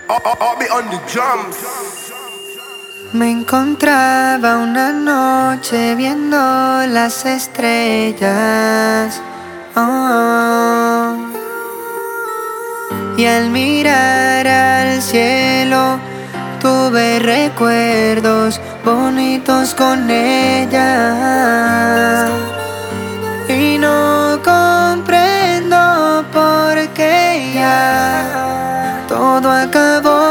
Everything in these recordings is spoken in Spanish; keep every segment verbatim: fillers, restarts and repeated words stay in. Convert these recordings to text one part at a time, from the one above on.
I'll be on the drums. Me encontraba una noche viendo las estrellas, oh, y al mirar al cielo tuve recuerdos bonitos con ella. Y no comprendo por qué ya todo acabó.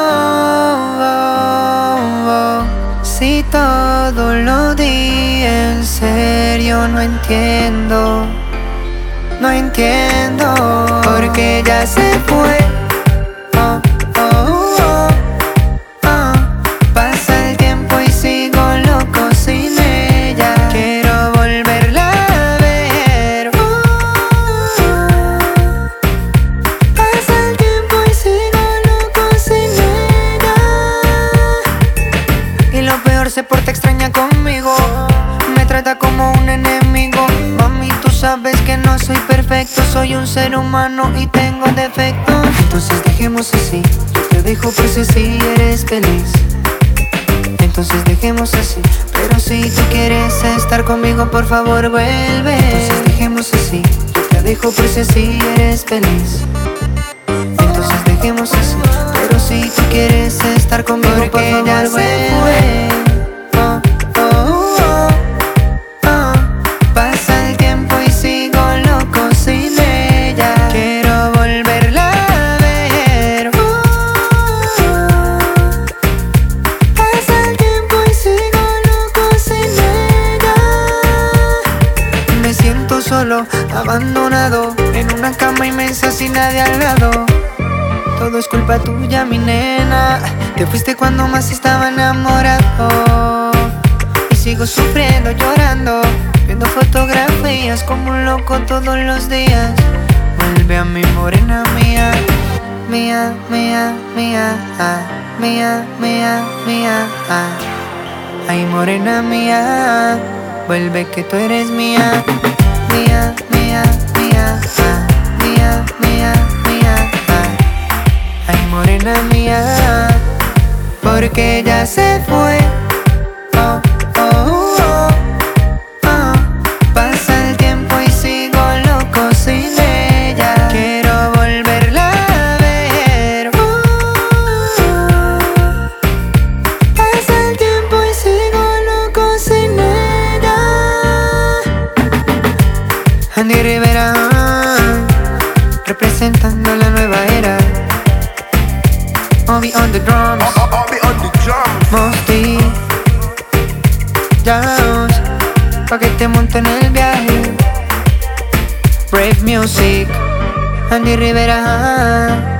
Si todo lo di en serio, no entiendo, no entiendo por qué ya se fue. Oh, oh, oh, oh. Pasa el tiempo y sigo loco sin ella. Quiero volverla a ver. Oh, oh. Pasa el tiempo y sigo loco sin ella. Y lo peor, se porta extraña conmigo. Me trata como un enemigo. Mami, tú sabes que no soy perfecto. Soy un ser humano y tengo defectos. Entonces dejemos así. Yo te dejo por si así eres feliz. Entonces dejemos así. Pero si tú quieres estar conmigo, por favor vuelve. Entonces dejemos así. Yo te dejo por si así eres feliz. Entonces dejemos así. Pero si tú quieres estar conmigo, por favor vuelve. Oh, oh, oh, oh. Pasa el tiempo y sigo loco sin ella. Quiero volverla a ver. Oh, oh. Pasa el tiempo y sigo loco sin ella. Me siento solo, abandonado, en una cama inmensa sin nadie al lado. Todo es culpa tuya, mi nena. Te fuiste cuando más estaba enamorado. Y sigo sufriendo, llorando, viendo fotografías como un loco todos los días. Vuelve a mi morena mía, mía, mía, mía, ah, mía, mía, mía, ah. Ay, morena mía, vuelve que tú eres mía, mía, mía, mía, ah, mía, mía, mía, ah. Ay, morena mía, porque ya se fue. Oh, oh, oh, oh. Pasa el tiempo y sigo loco sin ella. Quiero volverla a ver. Oh, oh. Pasa el tiempo y sigo loco sin ella. Andy Rivera, representando la nueva era. I'll be on the drums. I'll, I'll be on the drums. Mosty Jones, pa' que te monte en el viaje. Brave Music, Andy Rivera.